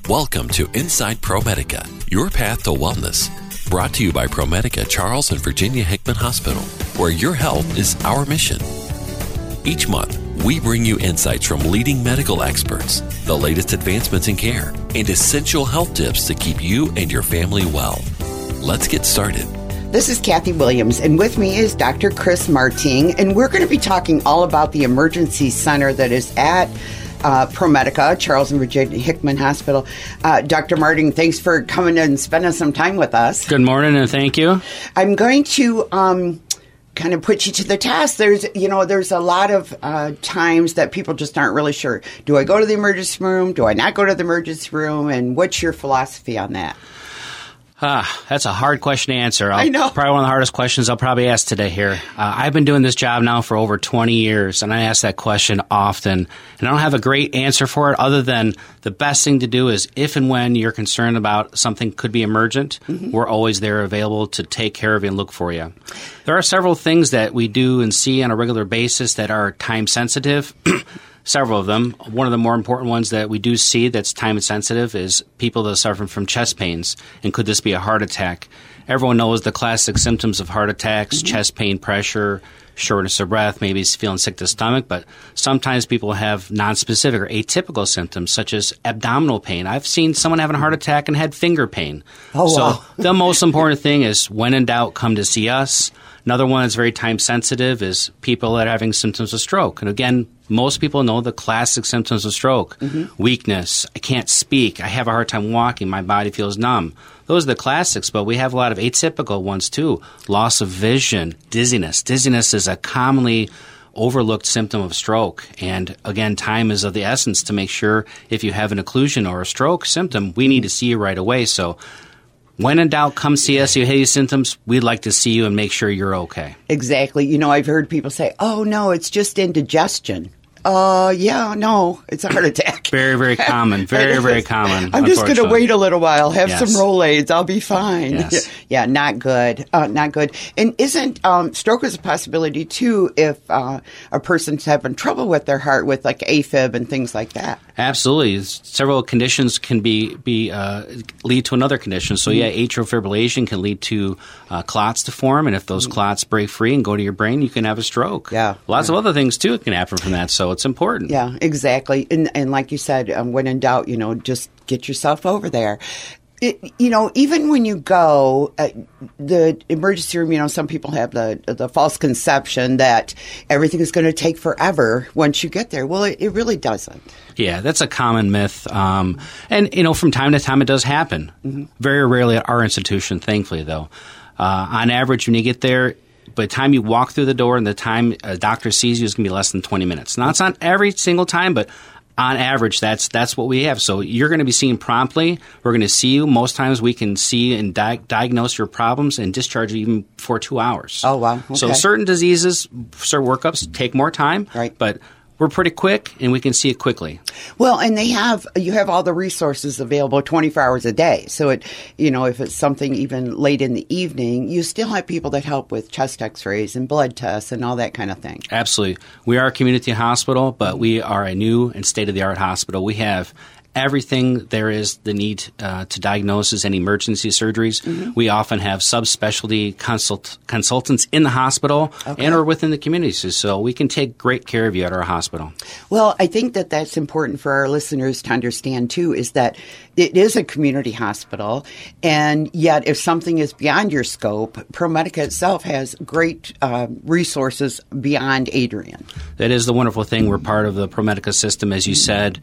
Welcome to Inside ProMedica, your path to wellness. Brought to you by ProMedica Charles and Virginia Hickman Hospital, where your health is our mission. Each month, we bring you insights from leading medical experts, the latest advancements in care, and essential health tips to keep you and your family well. Let's get started. This is Kathy Williams, and with me is Dr. Chris Marting, and we're going to be talking all about the emergency center that is at ProMedica, Charles and Virginia Hickman Hospital. Dr. Marting, thanks for coming and spending some time with us. Good morning, and thank you. I'm going to kind of put you to the test. There's a lot of times that people just aren't really sure. Do I go to the emergency room? Do I not go to the emergency room? And what's your philosophy on that? That's a hard question to answer. I know. Probably one of the hardest questions I'll probably ask today here. I've been doing this job now for over 20 years, and I ask that question often. And I don't have a great answer for it other than the best thing to do is if and when you're concerned about something could be emergent, we're always there available to take care of you and look for you. There are several things that we do and see on a regular basis that are time sensitive. Several of them. One of the more important ones that we do see that's time sensitive is people that are suffering from chest pains. And could this be a heart attack? Everyone knows the classic symptoms of heart attacks, chest pain, pressure, shortness of breath, maybe feeling sick to the stomach. But sometimes people have nonspecific or atypical symptoms such as abdominal pain. I've seen someone having a heart attack and had finger pain. Oh, so wow. The most important thing is when in doubt, come to see us. Another one that's very time sensitive is people that are having symptoms of stroke. And again, most people know the classic symptoms of stroke. Weakness, I can't speak, I have a hard time walking, my body feels numb. Those are the classics, but we have a lot of atypical ones too. Loss of vision, dizziness. Dizziness is a commonly overlooked symptom of stroke. And again, time is of the essence to make sure if you have an occlusion or a stroke symptom, we need to see you right away. So when in doubt, come see us. You have these symptoms, we'd like to see you and make sure you're okay. Exactly. I've heard people say, oh, no, it's just indigestion. Yeah, no, it's a heart attack. Very, very common. Very, very common. I'm just going to wait a little while, have Yes. some Rolaids, I'll be fine. Yes. Yeah, not good. Not good. And isn't stroke is a possibility, too, if a person's having trouble with their heart with like AFib and things like that? Absolutely. Several conditions can lead to another condition. So, atrial fibrillation can lead to clots to form, and if those clots break free and go to your brain, you can have a stroke. Yeah. Lots of other things, too, can happen from that, so it's important. Yeah, exactly. And like you said, when in doubt, just get yourself over there. Even when you go, the emergency room, some people have the false conception that everything is going to take forever once you get there. Well, it really doesn't. Yeah, that's a common myth. And, from time to time it does happen. Very rarely at our institution, thankfully, though. On average, when you get there, by the time you walk through the door and the time a doctor sees you is going to be less than 20 minutes. Now, it's not every single time, but on average, that's what we have. So you're going to be seen promptly. We're going to see you. Most times we can see and diagnose your problems and discharge you even for 2 hours. Oh, wow. Okay. So certain diseases, certain workups take more time, right? But we're pretty quick, and we can see it quickly. Well, and you have all the resources available 24 hours a day. So if it's something even late in the evening, you still have people that help with chest x-rays and blood tests and all that kind of thing. Absolutely. We are a community hospital, but we are a new and state-of-the-art hospital. We have everything there is the need to diagnose any emergency surgeries. We often have subspecialty consultants in the hospital and or within the communities, so we can take great care of you at our hospital. Well, I think that's important for our listeners to understand, too, is that it is a community hospital, and yet if something is beyond your scope, ProMedica itself has great resources beyond Adrian. That is the wonderful thing. We're part of the ProMedica system, as you said.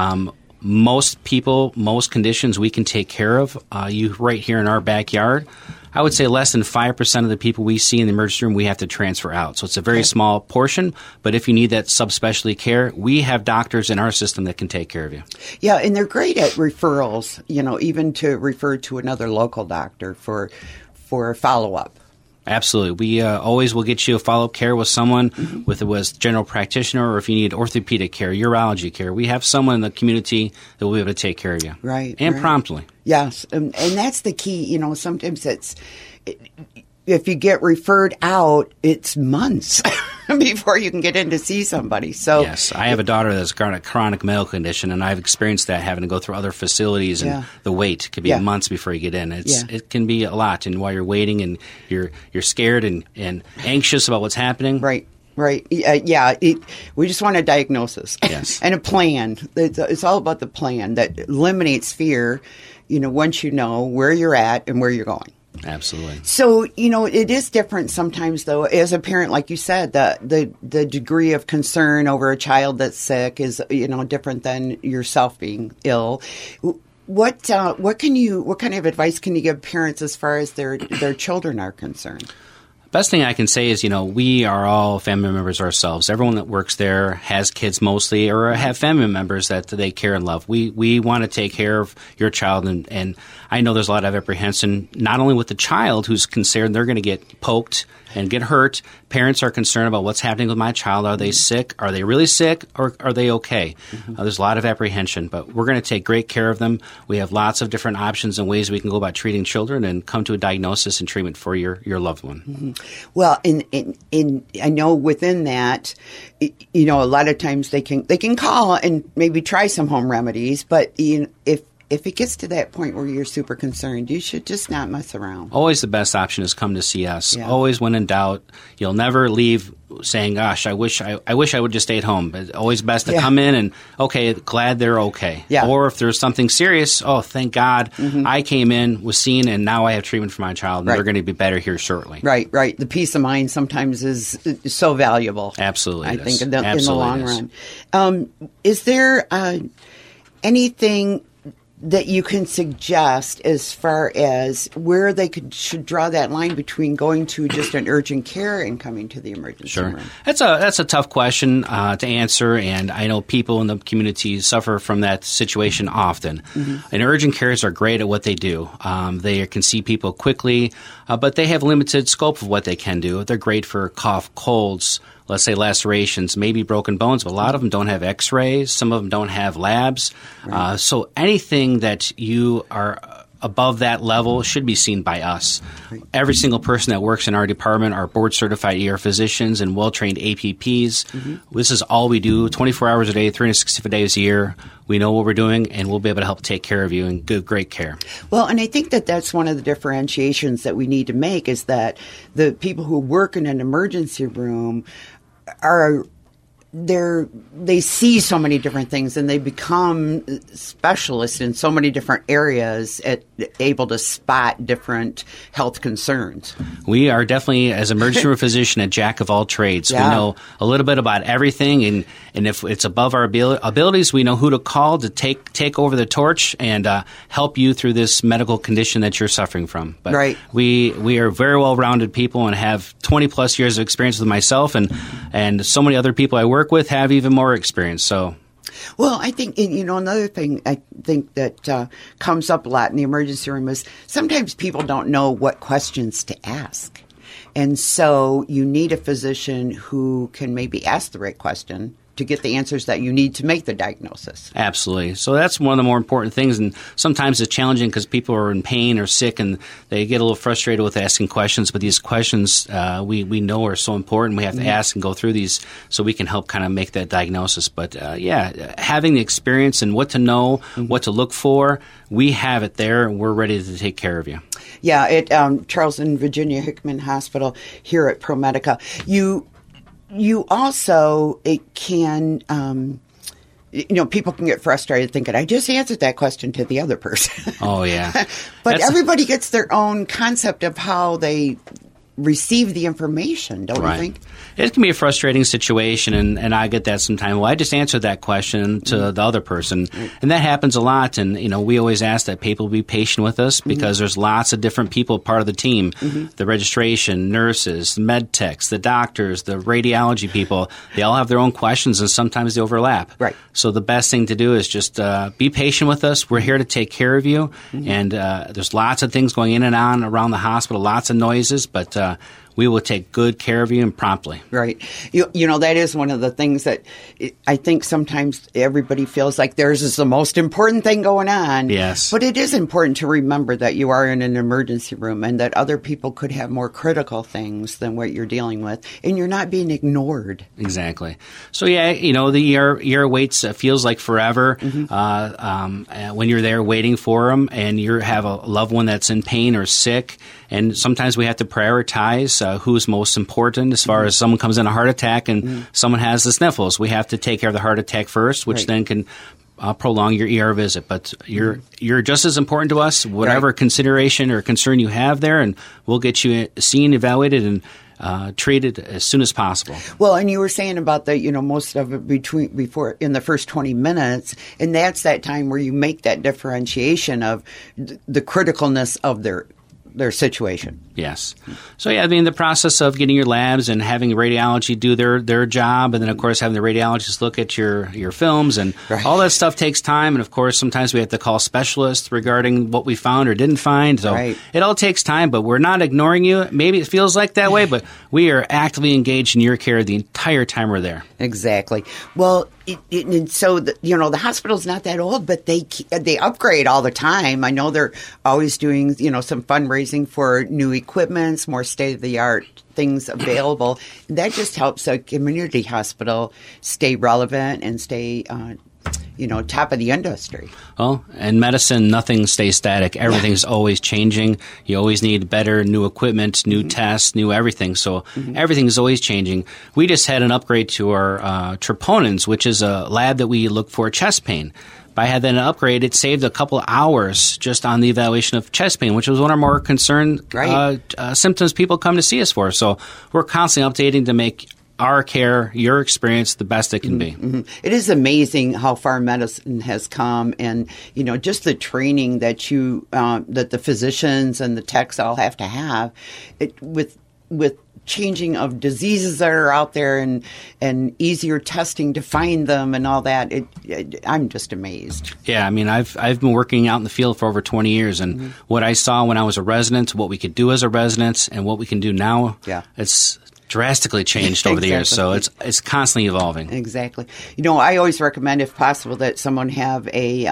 Most people, most conditions we can take care of. You right here in our backyard. I would say less than 5% of the people we see in the emergency room we have to transfer out. So it's a very small portion, but if you need that subspecialty care, we have doctors in our system that can take care of you. Yeah, and they're great at referrals, even to refer to another local doctor for follow-up. Absolutely. We always will get you a follow-up care with someone, with general practitioner, or if you need orthopedic care, urology care. We have someone in the community that will be able to take care of you. Right. And promptly. Yes. And that's the key. Sometimes if you get referred out, it's months before you can get in to see somebody. So yes, I have a daughter that's got a chronic medical condition, and I've experienced that, having to go through other facilities, and the wait could be months before you get in. It can be a lot, and while you're waiting and you're scared and anxious about what's happening. Right. We just want a diagnosis and a plan. It's all about the plan that eliminates fear, once you know where you're at and where you're going. Absolutely. So, it is different sometimes, though. As a parent, like you said, the degree of concern over a child that's sick is, different than yourself being ill. What kind of advice can you give parents as far as their children are concerned? Best thing I can say is, we are all family members ourselves. Everyone that works there has kids mostly, or have family members that they care and love. We want to take care of your child, and I know there's a lot of apprehension, not only with the child who's concerned they're going to get poked and get hurt. Parents are concerned about what's happening with my child. Are they sick? Are they really sick? Or are they okay? There's a lot of apprehension, but we're going to take great care of them. We have lots of different options and ways we can go about treating children and come to a diagnosis and treatment for your loved one. Well, in I know within that, a lot of times they can call and maybe try some home remedies, but if it gets to that point where you're super concerned, you should just not mess around. Always the best option is come to see us. Yeah. Always when in doubt. You'll never leave saying, gosh, I wish I would just stay at home. But always best to come in and, okay, glad they're okay. Yeah. Or if there's something serious, oh, thank God I came in, was seen, and now I have treatment for my child, and they're going to be better here shortly. Right. The peace of mind sometimes is so valuable. Absolutely. I think in the long run. Is there anything that you can suggest as far as where they should draw that line between going to just an urgent care and coming to the emergency room? That's a tough question to answer, and I know people in the community suffer from that situation often. And urgent cares are great at what they do. They can see people quickly, but they have limited scope of what they can do. They're great for cough, colds, let's say lacerations, maybe broken bones, but a lot of them don't have x-rays. Some of them don't have labs. Right. So anything that you are above that level should be seen by us. Right. Every single person that works in our department are board-certified ER physicians and well-trained APPs. This is all we do, 24 hours a day, 365 days a year. We know what we're doing, and we'll be able to help take care of you and give great care. Well, and I think that's one of the differentiations that we need to make is that the people who work in an emergency room they see so many different things, and they become specialists in so many different areas, able to spot different health concerns. We are definitely, as emergency room physician, a jack of all trades. Yeah. We know a little bit about everything, and if it's above our abilities, we know who to call to take over the torch and help you through this medical condition that you're suffering from. But we are very well-rounded people and have 20-plus years of experience with myself, and so many other people I work with have even more experience. So, well, I think, another thing I think that comes up a lot in the emergency room is sometimes people don't know what questions to ask. And so you need a physician who can maybe ask the right question to get the answers that you need to make the diagnosis. Absolutely. So that's one of the more important things, and sometimes it's challenging because people are in pain or sick and they get a little frustrated with asking questions, but these questions we know are so important. We have to ask and go through these so we can help kind of make that diagnosis. But having the experience and what to know, what to look for, we have it there and we're ready to take care of you. Yeah, at Charles and Virginia Hickman Hospital here at ProMedica, you also, can, people can get frustrated thinking, I just answered that question to the other person. Oh, yeah. But everybody gets their own concept of how they receive the information, don't you think? It can be a frustrating situation, and I get that sometimes. Well, I just answered that question to the other person, and that happens a lot. And we always ask that people be patient with us because there's lots of different people part of the team: the registration, nurses, med techs, the doctors, the radiology people. They all have their own questions, and sometimes they overlap. Right. So the best thing to do is just be patient with us. We're here to take care of you, and there's lots of things going in and on around the hospital, lots of noises, but we will take good care of you and promptly. Right. You know, that is one of the things that I think sometimes everybody feels like theirs is the most important thing going on. Yes. But it is important to remember that you are in an emergency room and that other people could have more critical things than what you're dealing with, and you're not being ignored. Exactly. So, yeah, you know, the ER waits feels like forever when you're there waiting for them and you have a loved one that's in pain or sick. And sometimes we have to prioritize who's most important as far as someone comes in a heart attack and someone has the sniffles. We have to take care of the heart attack first, which then can prolong your ER visit. But you're just as important to us, whatever consideration or concern you have there, and we'll get you seen, evaluated, and treated as soon as possible. Well, and you were saying about that, you know, most of it before in the first 20 minutes, and that's that time where you make that differentiation of the criticalness of their situation. Yes. So, yeah, I mean, the process of getting your labs and having radiology do their job, and then, of course, having the radiologist look at your films, and all that stuff takes time. And, of course, sometimes we have to call specialists regarding what we found or didn't find. So it all takes time, but we're not ignoring you. Maybe it feels like that way, but we are actively engaged in your care the entire time we're there. Exactly. Well, and so, you know, the hospital's not that old, but they upgrade all the time. I know they're always doing, you know, some fundraising for new equipment, more state-of-the-art things available. That just helps a community hospital stay relevant and stay top of the industry. Well, in medicine, nothing stays static. Everything's always changing. You always need better, new equipment, new tests, new everything. So everything's always changing. We just had an upgrade to our troponins, which is a lab that we look for chest pain. By having an upgrade, it saved a couple of hours just on the evaluation of chest pain, which was one of our more concerned symptoms people come to see us for. So we're constantly updating to make our care, your experience, the best it can be. It is amazing how far medicine has come, and you know, just the training that that the physicians and the techs all have to have with changing of diseases that are out there and easier testing to find them and all that. I'm just amazed. Yeah, I mean, I've been working out in the field for over 20 years, and what I saw when I was a resident, what we could do as a resident, and what we can do now, it's drastically changed over the years. So it's constantly evolving. Exactly. You know, I always recommend, if possible, that someone have a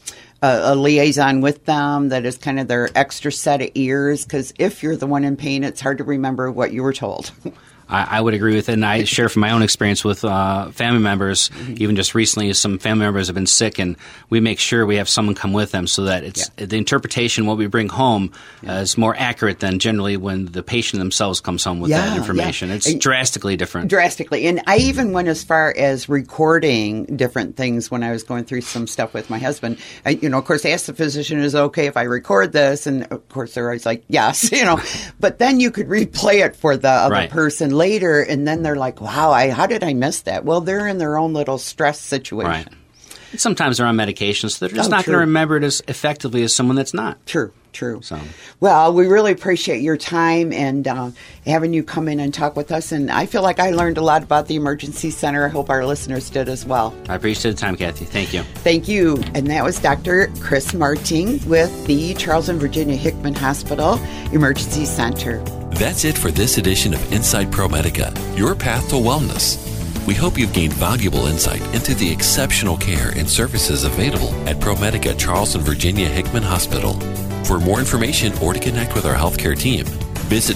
liaison with them that is kind of their extra set of ears, because if you're the one in pain, it's hard to remember what you were told. I would agree with it, and I share from my own experience with family members. Even just recently, some family members have been sick, and we make sure we have someone come with them so that it's the interpretation, what we bring home, is more accurate than generally when the patient themselves comes home with that information. It's drastically different. Drastically. And I even went as far as recording different things when I was going through some stuff with my husband. I, of course, asked the physician, is it okay if I record this? And, of course, they're always like, yes, But then you could replay it for the other person later, and then they're like, wow, how did I miss that? Well, they're in their own little stress situation. Right. And sometimes they're on medications, so they're just not going to remember it as effectively as someone that's not. True. So. Well, we really appreciate your time and having you come in and talk with us. And I feel like I learned a lot about the Emergency Center. I hope our listeners did as well. I appreciate the time, Kathy. Thank you. Thank you. And that was Dr. Chris Marting with the Charles and Virginia Hickman Hospital Emergency Center. That's it for this edition of Inside ProMedica, your path to wellness. We hope you've gained valuable insight into the exceptional care and services available at ProMedica Charles and Virginia Hickman Hospital. For more information or to connect with our healthcare team, visit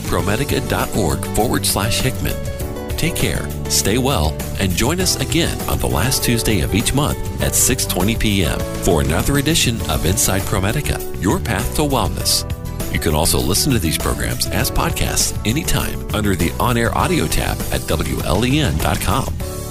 promedica.org/Hickman. Take care, stay well, and join us again on the last Tuesday of each month at 6:20 p.m. for another edition of Inside ProMedica, your path to wellness. You can also listen to these programs as podcasts anytime under the On-Air Audio tab at WLEN.com.